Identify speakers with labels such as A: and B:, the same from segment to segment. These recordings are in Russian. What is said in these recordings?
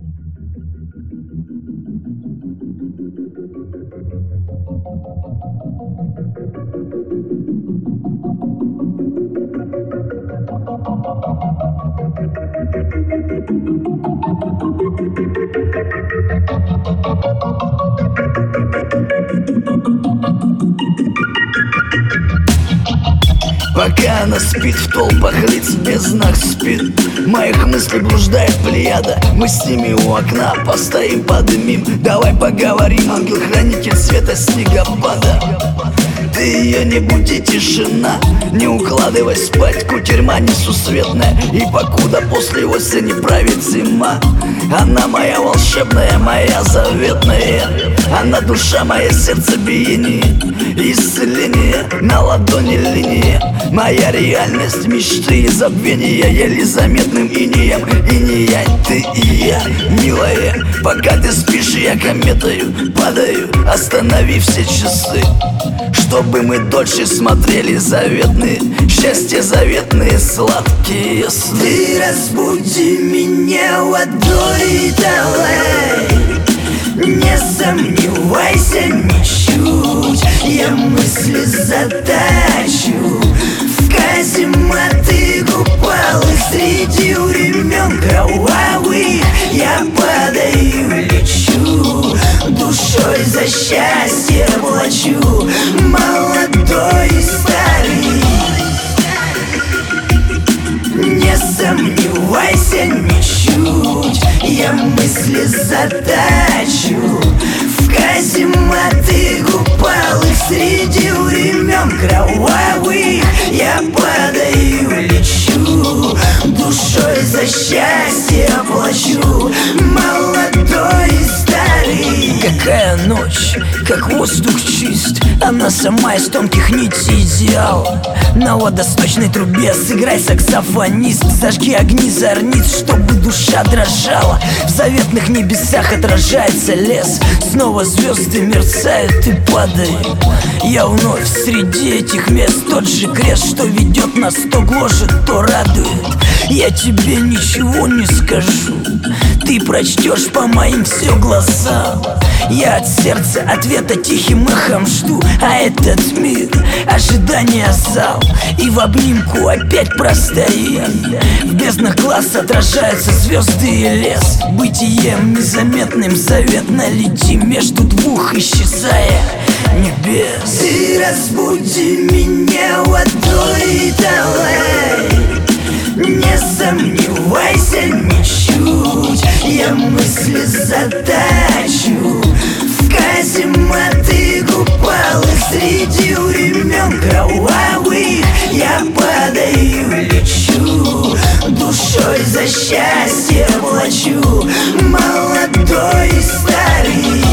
A: Пока она спит, в толпах лиц без знак спит. Моих мыслей блуждает плеяда. Мы с ними у окна постоим, подымим. Давай поговорим, ангел-хранитель света снегопада. Ты ее не буди, тишина. Не укладывай спать, кутерьма несусветная. И покуда после осени правит зима, она моя волшебная, моя заветная. Она душа, моя сердцебиение, исцеление на ладони линии. Моя реальность, мечты и забвения, еле заметным инеем. Инея, ты и я, милая. Пока ты спишь, я кометою падаю. Останови все часы, чтобы мы дольше смотрели заветные, счастье заветные, сладкие сны.
B: Ты разбуди меня водой, давай, не сомневайся ничуть. Я мысли задачу в казематы купалы. Среди времен кровавых я падаю, лечу, душой за счастье плачу. Молодой и старый, не сомневайся ничуть. Я мысли задачу в казематы купалы. Среди времен кровавых я падаю, лечу, душой за счастье плачу. Молодой и старый.
C: Какая ночь, как воздух чист. Она сама из тонких нитей идеал. На водосточной трубе сыграй, саксофонист. Зажги огни зорниц, чтобы душа дрожала. В заветных небесах отражается лес. Снова звезды мерцают и падают. Я вновь среди этих мест. Тот же крест, что ведет нас, то гложет, то радует. Я тебе ничего не скажу, ты прочтешь по моим все глазам. Я от сердца ответа тихим эхом жду. А этот мир — ожидание зал. И в обнимку опять простоим. В безднах глаз отражаются звезды и лес. Бытием незаметным заветно летим между двух, исчезая небес.
B: Ты разбуди меня водой, давай, не сомневайся ничуть. Я мысли задачу в казематы купалы. Среди времен кровавых я падаю, лечу, душой за счастье плачу. Молодой и старый,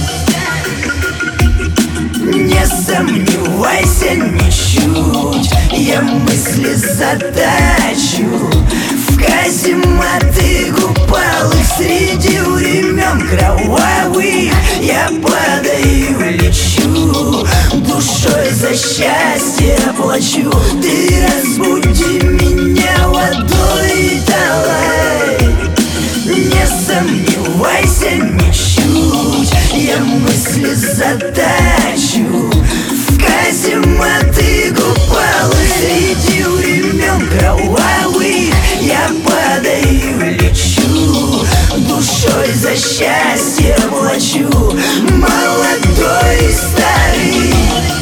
B: не сомневайся ничуть. Я мысли задачу в казематы купалы. Среди времен кровавых я падаю, лечу, душой за счастье плачу. Ты разбуди меня водой, давай, не сомневайся ничуть. Я мысли задачу в казематы купалы. Среди времен кровавых я падаю, лечу, душой за счастье плачу. Молодой и старый,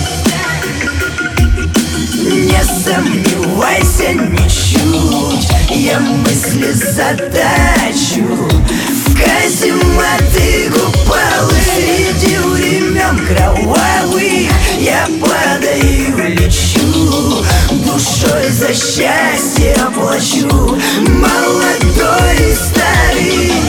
B: не сомневайся ничуть. Я мысли задачу в казематы купалы. Среди времен кровавых я падаю, лечу, душой за счастье плачу. Молодой и старый.